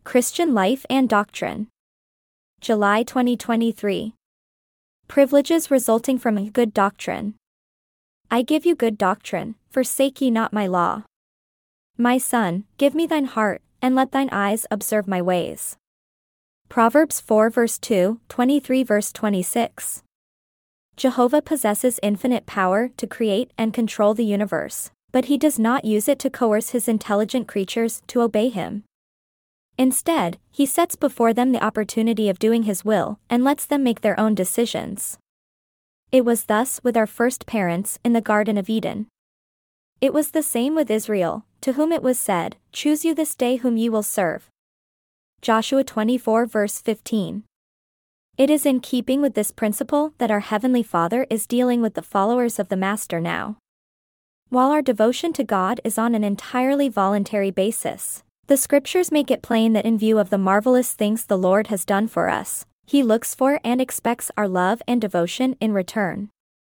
Christian Life and Doctrine. July 2023. Privileges resulting from a good doctrine. I give you good doctrine, forsake ye not my law. My son, give me thine heart, and let thine eyes observe my ways. Proverbs 4 verse 2, 23 verse 26. Jehovah possesses infinite power to create and control the universe, but he does not use it to coerce his intelligent creatures to obey him. Instead, he sets before them the opportunity of doing his will and lets them make their own decisions. It was thus with our first parents in the Garden of Eden. It was the same with Israel, to whom it was said, "Choose you this day whom ye will serve." Joshua 24 verse 15. It is in keeping with this principle that our Heavenly Father is dealing with the followers of the Master now. While our devotion to God is on an entirely voluntary basis, the scriptures make it plain that in view of the marvelous things the Lord has done for us, He looks for and expects our love and devotion in return.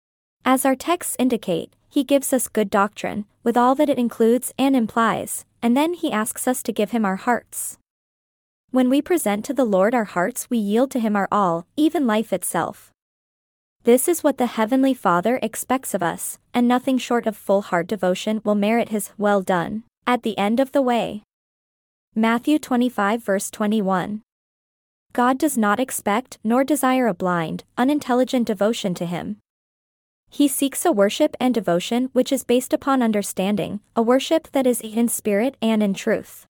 As our texts indicate, He gives us good doctrine, with all that it includes and implies, and then He asks us to give Him our hearts. When we present to the Lord our hearts, we yield to Him our all, even life itself. This is what the Heavenly Father expects of us, and nothing short of full heart devotion will merit His "well done" at the end of the way. Matthew 25 verse 21. God does not expect nor desire a blind, unintelligent devotion to Him. He seeks a worship and devotion which is based upon understanding, a worship that is in spirit and in truth.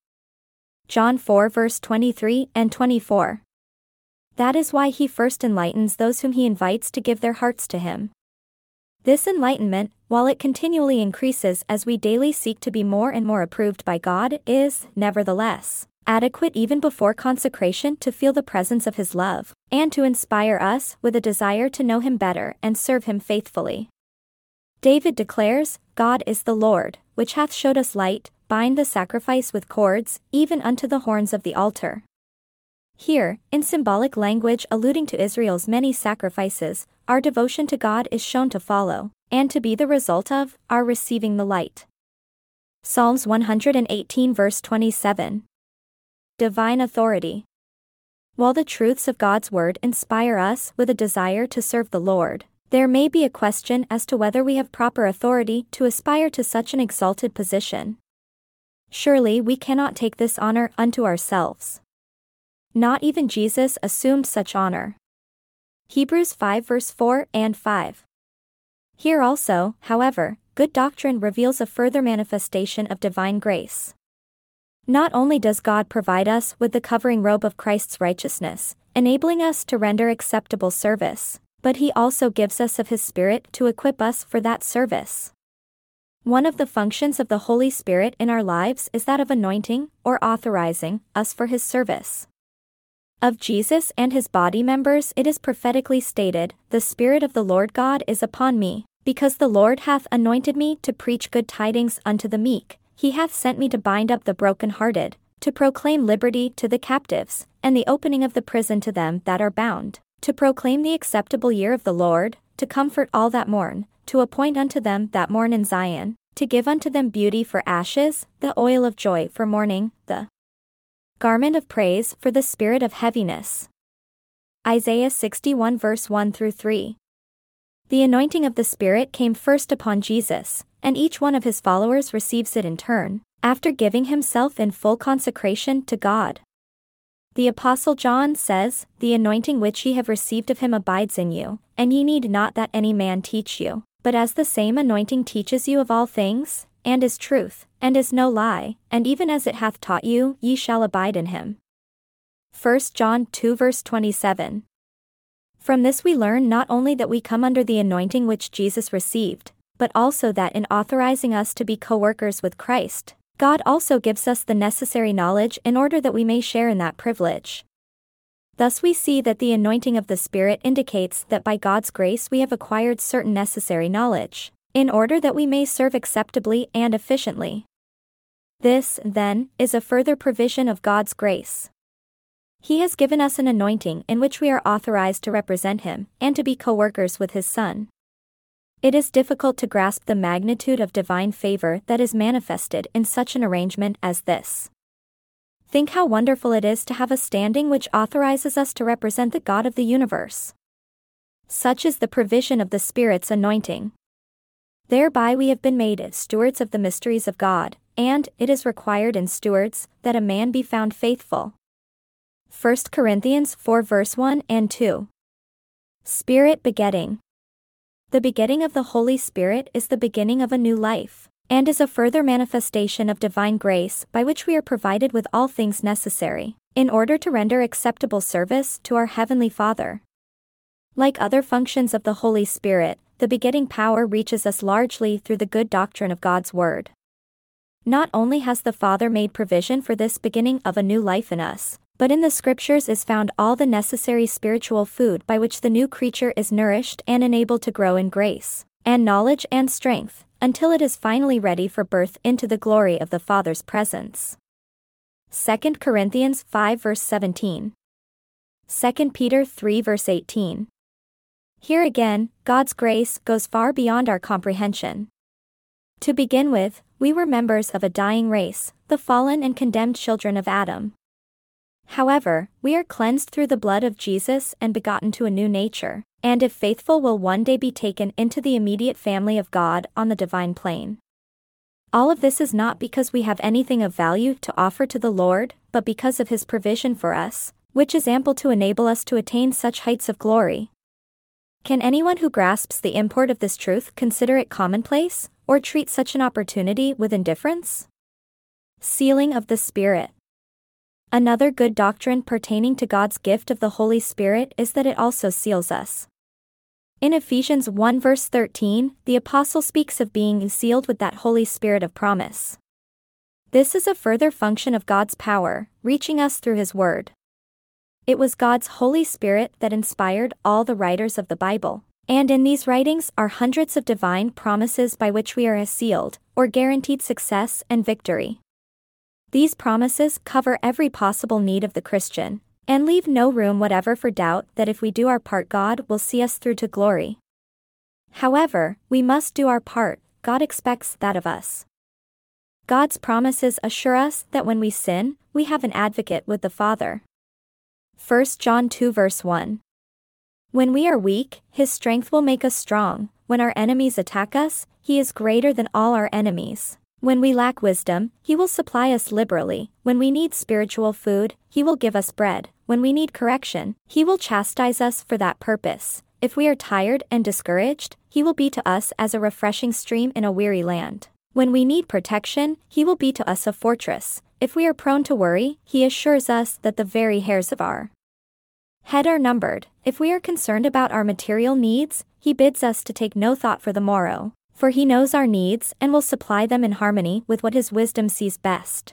John 4 verse 23 and 24. That is why He first enlightens those whom He invites to give their hearts to Him. This enlightenment, while it continually increases as we daily seek to be more and more approved by God, is, nevertheless, adequate even before consecration to feel the presence of His love, and to inspire us with a desire to know Him better and serve Him faithfully. David declares, "God is the Lord, which hath showed us light, bind the sacrifice with cords, even unto the horns of the altar." Here, in symbolic language alluding to Israel's many sacrifices, our devotion to God is shown to follow, and to be the result of, our receiving the light. Psalms 118 verse 27. Divine authority. While the truths of God's Word inspire us with a desire to serve the Lord, there may be a question as to whether we have proper authority to aspire to such an exalted position. Surely we cannot take this honor unto ourselves. Not even Jesus assumed such honor. Hebrews 5 verse 4 and 5. Here also, however, good doctrine reveals a further manifestation of divine grace. Not only does God provide us with the covering robe of Christ's righteousness, enabling us to render acceptable service, but He also gives us of His Spirit to equip us for that service. One of the functions of the Holy Spirit in our lives is that of anointing, or authorizing, us for His service. Of Jesus and His body members it is prophetically stated, "The Spirit of the Lord God is upon me, because the Lord hath anointed me to preach good tidings unto the meek, He hath sent me to bind up the brokenhearted, to proclaim liberty to the captives, and the opening of the prison to them that are bound, to proclaim the acceptable year of the Lord, to comfort all that mourn, to appoint unto them that mourn in Zion, to give unto them beauty for ashes, the oil of joy for mourning, the garment of praise for the spirit of heaviness." Isaiah 61 verse 1 through 3. The anointing of the Spirit came first upon Jesus, and each one of His followers receives it in turn, after giving himself in full consecration to God. The Apostle John says, "The anointing which ye have received of Him abides in you, and ye need not that any man teach you, but as the same anointing teaches you of all things, and is truth, and is no lie, and even as it hath taught you, ye shall abide in Him." 1 John 2 verse 27. From this we learn not only that we come under the anointing which Jesus received, but also that in authorizing us to be co-workers with Christ, God also gives us the necessary knowledge in order that we may share in that privilege. Thus we see that the anointing of the Spirit indicates that by God's grace we have acquired certain necessary knowledge, in order that we may serve acceptably and efficiently. This, then, is a further provision of God's grace. He has given us an anointing in which we are authorized to represent Him, and to be co-workers with His Son. It is difficult to grasp the magnitude of divine favor that is manifested in such an arrangement as this. Think how wonderful it is to have a standing which authorizes us to represent the God of the universe. Such is the provision of the Spirit's anointing. Thereby we have been made stewards of the mysteries of God, and it is required in stewards that a man be found faithful. 1 Corinthians 4 verse 1 and 2. Spirit begetting. The begetting of the Holy Spirit is the beginning of a new life, and is a further manifestation of divine grace by which we are provided with all things necessary, in order to render acceptable service to our Heavenly Father. Like other functions of the Holy Spirit, the begetting power reaches us largely through the good doctrine of God's Word. Not only has the Father made provision for this beginning of a new life in us, but in the Scriptures is found all the necessary spiritual food by which the new creature is nourished and enabled to grow in grace, and knowledge and strength, until it is finally ready for birth into the glory of the Father's presence. 2 Corinthians 5 verse 17. 2 Peter 3 verse 18. Here again, God's grace goes far beyond our comprehension. To begin with, we were members of a dying race, the fallen and condemned children of Adam. However, we are cleansed through the blood of Jesus and begotten to a new nature, and if faithful will one day be taken into the immediate family of God on the divine plane. All of this is not because we have anything of value to offer to the Lord, but because of His provision for us, which is ample to enable us to attain such heights of glory. Can anyone who grasps the import of this truth consider it commonplace, or treat such an opportunity with indifference? Sealing of the Spirit. Another good doctrine pertaining to God's gift of the Holy Spirit is that it also seals us. In Ephesians 1 verse 13, the Apostle speaks of being sealed with that Holy Spirit of promise. This is a further function of God's power, reaching us through His Word. It was God's Holy Spirit that inspired all the writers of the Bible, and in these writings are hundreds of divine promises by which we are sealed, or guaranteed success and victory. These promises cover every possible need of the Christian, and leave no room whatever for doubt that if we do our part God will see us through to glory. However, we must do our part, God expects that of us. God's promises assure us that when we sin, we have an advocate with the Father. 1 John 2 verse 1. When we are weak, His strength will make us strong. When our enemies attack us, He is greater than all our enemies. When we lack wisdom, He will supply us liberally. When we need spiritual food, He will give us bread. When we need correction, He will chastise us for that purpose. If we are tired and discouraged, He will be to us as a refreshing stream in a weary land. When we need protection, He will be to us a fortress. If we are prone to worry, He assures us that the very hairs of our head are numbered. If we are concerned about our material needs, He bids us to take no thought for the morrow, for He knows our needs and will supply them in harmony with what His wisdom sees best.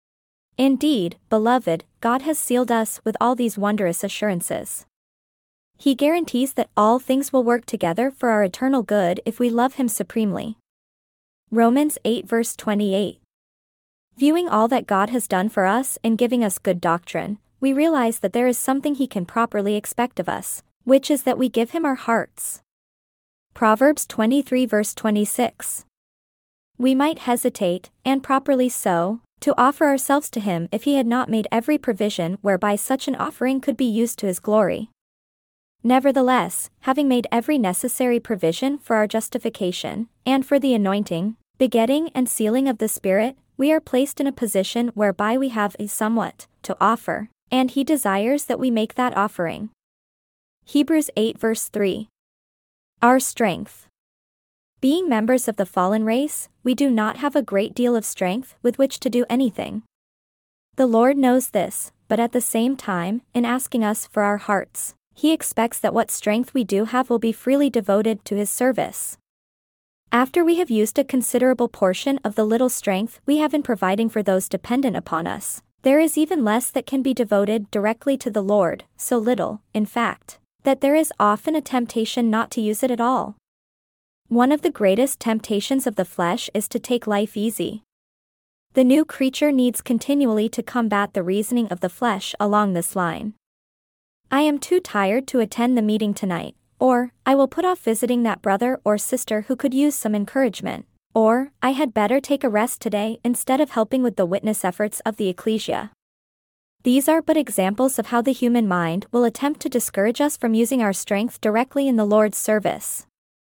Indeed, beloved, God has sealed us with all these wondrous assurances. He guarantees that all things will work together for our eternal good if we love Him supremely. Romans 8 verse 28. Viewing all that God has done for us in giving us good doctrine, we realize that there is something He can properly expect of us, which is that we give Him our hearts. Proverbs 23 verse 26. We might hesitate, and properly so, to offer ourselves to Him if He had not made every provision whereby such an offering could be used to His glory. Nevertheless, having made every necessary provision for our justification, and for the anointing, begetting and sealing of the Spirit, we are placed in a position whereby we have a somewhat to offer, and He desires that we make that offering. Hebrews 8 verse 3. Our strength. Being members of the fallen race, we do not have a great deal of strength with which to do anything. The Lord knows this, but at the same time, in asking us for our hearts, He expects that what strength we do have will be freely devoted to His service. After we have used a considerable portion of the little strength we have in providing for those dependent upon us, there is even less that can be devoted directly to the Lord, so little, in fact, that there is often a temptation not to use it at all. One of the greatest temptations of the flesh is to take life easy. The new creature needs continually to combat the reasoning of the flesh along this line. I am too tired to attend the meeting tonight, or, I will put off visiting that brother or sister who could use some encouragement, or, I had better take a rest today instead of helping with the witness efforts of the ecclesia. These are but examples of how the human mind will attempt to discourage us from using our strength directly in the Lord's service.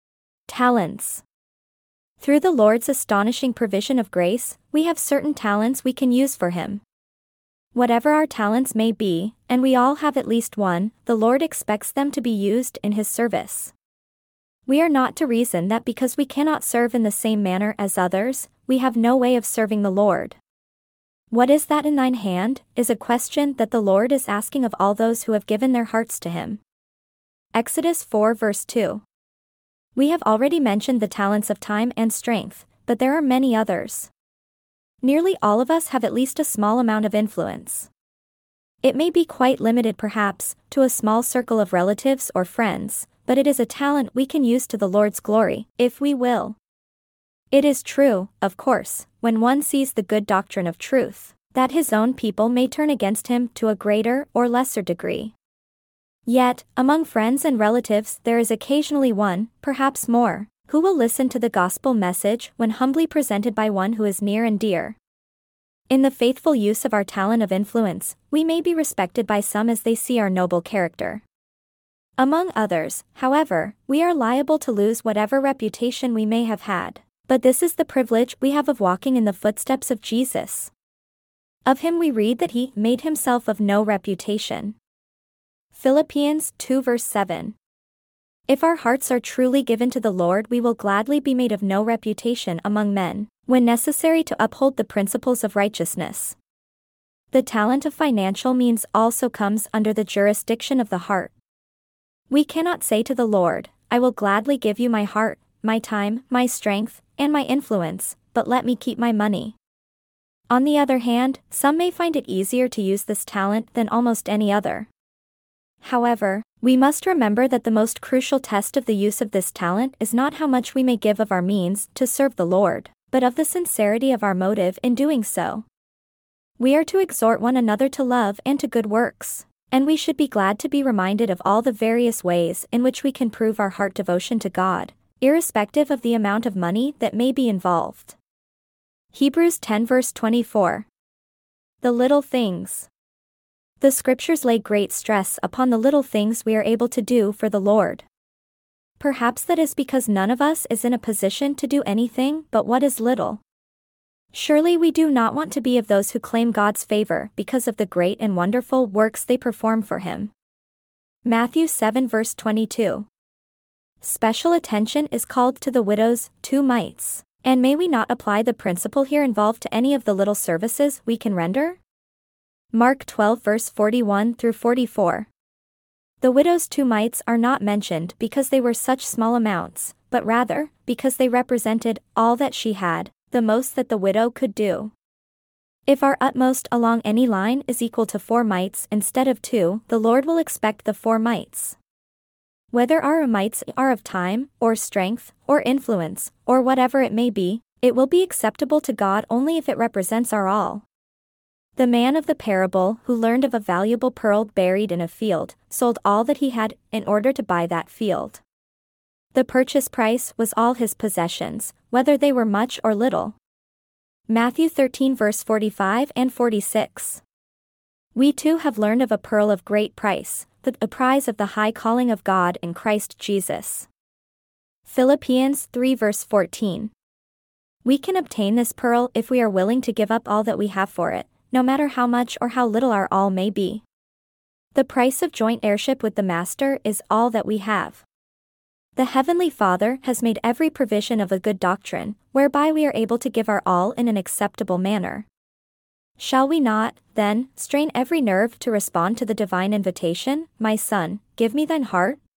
Talents. Through the Lord's astonishing provision of grace, we have certain talents we can use for Him. Whatever our talents may be, and we all have at least one, the Lord expects them to be used in His service. We are not to reason that because we cannot serve in the same manner as others, we have no way of serving the Lord. What is that in thine hand, is a question that the Lord is asking of all those who have given their hearts to Him. Exodus 4 verse 2. We have already mentioned the talents of time and strength, but there are many others. Nearly all of us have at least a small amount of influence. It may be quite limited perhaps, to a small circle of relatives or friends, but it is a talent we can use to the Lord's glory, if we will. It is true, of course, when one sees the good doctrine of truth, that his own people may turn against him to a greater or lesser degree. Yet, among friends and relatives there is occasionally one, perhaps more, who will listen to the gospel message when humbly presented by one who is near and dear. In the faithful use of our talent of influence, we may be respected by some as they see our noble character. Among others, however, we are liable to lose whatever reputation we may have had, but this is the privilege we have of walking in the footsteps of Jesus. Of Him we read that He made Himself of no reputation. Philippians 2 verse 7. If our hearts are truly given to the Lord, we will gladly be made of no reputation among men, when necessary to uphold the principles of righteousness. The talent of financial means also comes under the jurisdiction of the heart. We cannot say to the Lord, I will gladly give you my heart, my time, my strength, and my influence, but let me keep my money. On the other hand, some may find it easier to use this talent than almost any other. However, we must remember that the most crucial test of the use of this talent is not how much we may give of our means to serve the Lord, but of the sincerity of our motive in doing so. We are to exhort one another to love and to good works, and we should be glad to be reminded of all the various ways in which we can prove our heart devotion to God, irrespective of the amount of money that may be involved. Hebrews 10 verse 24. The little things. The scriptures lay great stress upon the little things we are able to do for the Lord. Perhaps that is because none of us is in a position to do anything but what is little. Surely we do not want to be of those who claim God's favor because of the great and wonderful works they perform for Him. Matthew 7 verse 22. Special attention is called to the widow's 2 mites, and may we not apply the principle here involved to any of the little services we can render? Mark 12 verse 41 through 44. The widow's 2 mites are not mentioned because they were such small amounts, but rather, because they represented all that she had, the most that the widow could do. If our utmost along any line is equal to 4 mites instead of 2, the Lord will expect the 4 mites. Whether our mites are of time, or strength, or influence, or whatever it may be, it will be acceptable to God only if it represents our all. The man of the parable who learned of a valuable pearl buried in a field, sold all that he had in order to buy that field. The purchase price was all his possessions, whether they were much or little. Matthew 13 verse 45 and 46. We too have learned of a pearl of great price, the prize of the high calling of God in Christ Jesus. Philippians 3 verse 14. We can obtain this pearl if we are willing to give up all that we have for it, no matter how much or how little our all may be. The price of joint heirship with the Master is all that we have. The Heavenly Father has made every provision of a good doctrine, whereby we are able to give our all in an acceptable manner. Shall we not, then, strain every nerve to respond to the divine invitation, My son, give me thine heart,